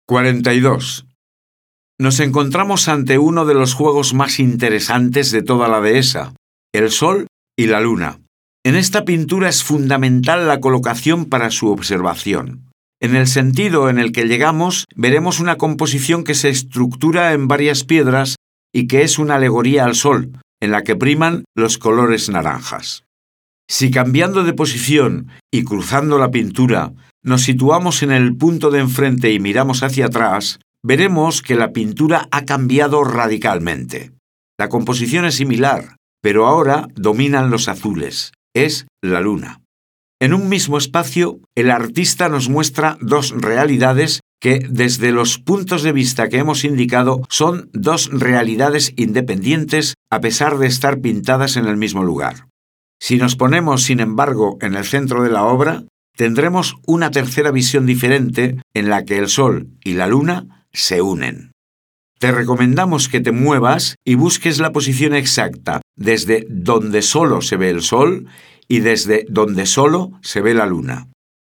42. Nos encontramos ante uno de los juegos más interesantes de toda la dehesa, el Sol y la Luna. En esta pintura es fundamental la colocación para su observación. En el sentido en el que llegamos, veremos una composición que se estructura en varias piedras y que es una alegoría al Sol, en la que priman los colores naranjas. Si cambiando de posición y cruzando la pintura, nos situamos en el punto de enfrente y miramos hacia atrás, veremos que la pintura ha cambiado radicalmente. La composición es similar, pero ahora dominan los azules. Es la luna. En un mismo espacio, el artista nos muestra dos realidades que, desde los puntos de vista que hemos indicado, son dos realidades independientes a pesar de estar pintadas en el mismo lugar. Si nos ponemos, sin embargo, en el centro de la obra, tendremos una tercera visión diferente en la que el Sol y la Luna se unen. Te recomendamos que te muevas y busques la posición exacta desde donde solo se ve el Sol y desde donde solo se ve la Luna.